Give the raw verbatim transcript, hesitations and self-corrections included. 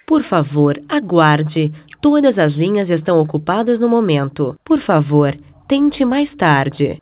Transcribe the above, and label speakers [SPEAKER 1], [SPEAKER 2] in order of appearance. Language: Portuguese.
[SPEAKER 1] Por favor, aguarde. Todas as linhas estão ocupadas no momento. Por favor, tente mais tarde.